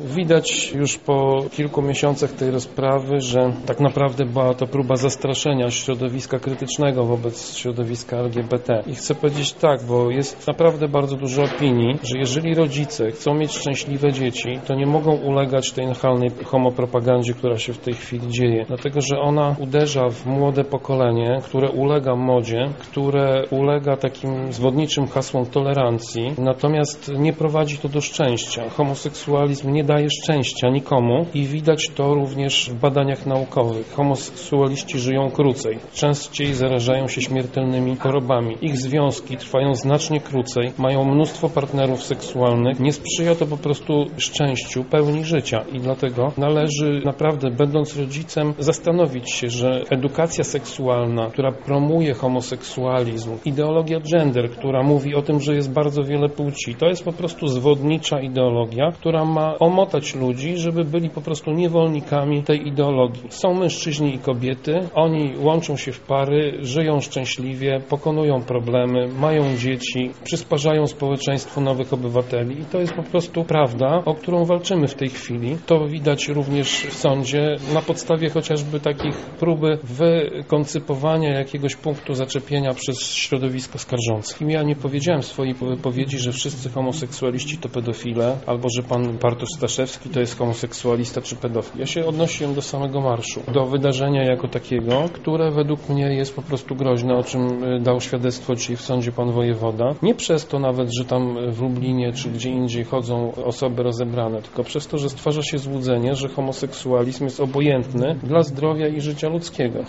Widać już po kilku miesiącach tej rozprawy, że tak naprawdę była to próba zastraszenia środowiska krytycznego wobec środowiska LGBT. I chcę powiedzieć tak, bo jest naprawdę bardzo dużo opinii, że jeżeli rodzice chcą mieć szczęśliwe dzieci, to nie mogą ulegać tej nachalnej homopropagandzie, która się w tej chwili dzieje. Dlatego, że ona uderza w młode pokolenie, które ulega modzie, które ulega takim zwodniczym hasłom tolerancji, natomiast nie prowadzi to do szczęścia. Homoseksualizm nie daje szczęścia nikomu i widać to również w badaniach naukowych. Homoseksualiści żyją krócej, częściej zarażają się śmiertelnymi chorobami. Ich związki trwają znacznie krócej, mają mnóstwo partnerów seksualnych. Nie sprzyja to po prostu szczęściu, pełni życia i dlatego należy naprawdę, będąc rodzicem, zastanowić się, że edukacja seksualna, która promuje homoseksualizm, ideologia gender, która mówi o tym, że jest bardzo wiele płci, to jest po prostu zwodnicza ideologia, która ma omotać ludzi, żeby byli po prostu niewolnikami tej ideologii. Są mężczyźni i kobiety, oni łączą się w pary, żyją szczęśliwie, pokonują problemy, mają dzieci, przysparzają społeczeństwu nowych obywateli i to jest po prostu prawda, o którą walczymy w tej chwili. To widać również w sądzie na podstawie chociażby takich próby wykoncypowania jakiegoś punktu zaczepienia przez środowisko skarżące. Ja nie powiedziałem w swojej wypowiedzi, że wszyscy homoseksualiści to pedofile, albo że pan Bartosz Staszewski to jest homoseksualista czy pedofil. Ja się odnosiłem do samego marszu, do wydarzenia jako takiego, które według mnie jest po prostu groźne, o czym dał świadectwo dzisiaj w sądzie pan wojewoda. Nie przez to nawet, że tam w Lublinie czy gdzie indziej chodzą osoby rozebrane, tylko przez to, że stwarza się złudzenie, że homoseksualizm jest obojętny dla zdrowia i życia ludzkiego.